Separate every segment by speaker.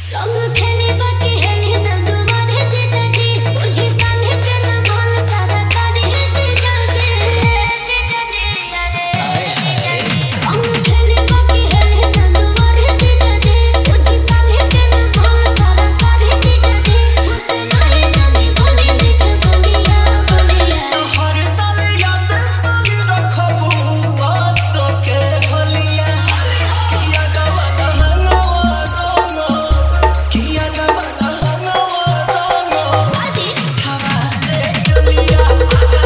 Speaker 1: रंग खेली बाकी हेली ना दुबारे जीजा जी बुझी साले के ना बोल सारा सारी जीजा जी रंग खेली बाकी हेली ना दुबारे जीजा जी बुझी साले के ना बोल सारा सारी जीजा जी मुझसे नहीं जानी बोली मीठ बोलिया बोलिया
Speaker 2: हर साल याद साली रखबू आसो के होलिया किया गवाना किया गवाना
Speaker 1: बाजी
Speaker 2: छावा से चलिया छावा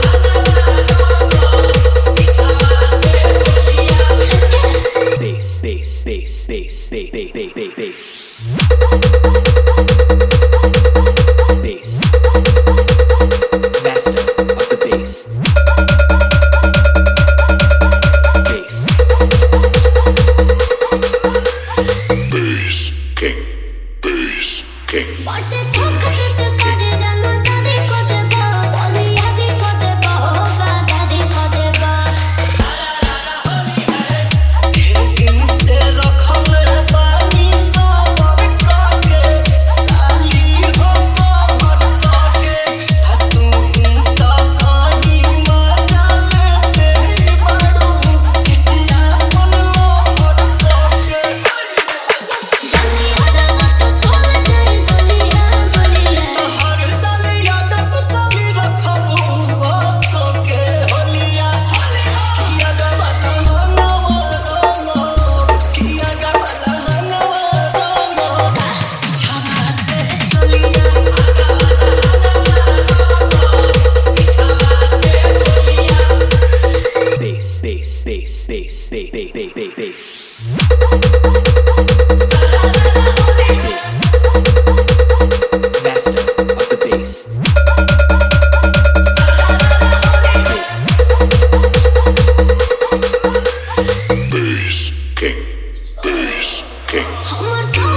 Speaker 2: से चलिया
Speaker 1: अच्छा
Speaker 3: Bass, bass, bass, bass, bass, bass, bass, bass. Master of the bass. Bass.
Speaker 4: Bass King. Bass King.
Speaker 1: बाटे छोकरे चकारे रंग दादी को देबा बोलिया दी को देबा होगा दादी को देबा
Speaker 2: दिन से रखल बानी सबर काके साली हो कबर काके तू तो कहीं मजा लेते बाड़ू सिटिया बनलो और काके
Speaker 1: जानी हदवा तो चल जाए गलिया गलिया
Speaker 2: हर साल याद साली रखबू आसो के होलिया किया गवाना किया गवाना छावा से चलिया छावा से चलिया
Speaker 3: Bass, bass, bass, bass, bass, bass, bass, bass, bass. Master of the bass.
Speaker 4: Bass King. Bass King.
Speaker 1: हमर